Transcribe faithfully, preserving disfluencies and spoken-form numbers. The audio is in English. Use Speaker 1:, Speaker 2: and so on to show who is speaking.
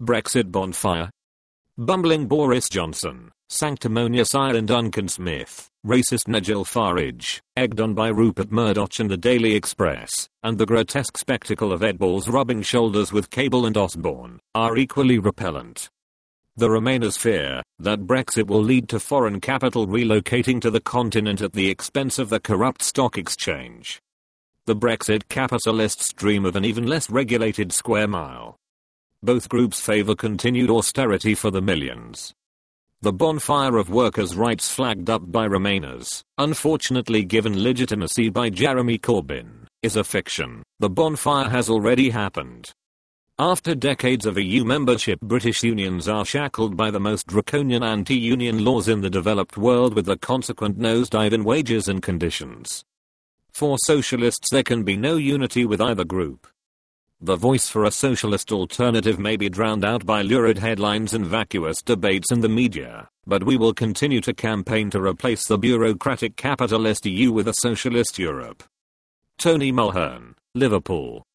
Speaker 1: Brexit bonfire. Bumbling Boris Johnson, sanctimonious Ireland Duncan Smith, racist Nigel Farage, egged on by Rupert Murdoch and the Daily Express, and the grotesque spectacle of Ed Balls rubbing shoulders with Cable and Osborne, are equally repellent. The Remainers fear that Brexit will lead to foreign capital relocating to the continent at the expense of the corrupt stock exchange. The Brexit capitalists dream of an even less regulated square mile. Both groups favor continued austerity for the millions. The bonfire of workers' rights flagged up by Remainers, unfortunately given legitimacy by Jeremy Corbyn, is a fiction. The bonfire has already happened. After decades of E U membership, British unions are shackled by the most draconian anti-union laws in the developed world, with the consequent nosedive in wages and conditions. For socialists, there can be no unity with either group. The voice for a socialist alternative may be drowned out by lurid headlines and vacuous debates in the media, but we will continue to campaign to replace the bureaucratic capitalist E U with a socialist Europe. Tony Mulhern, Liverpool.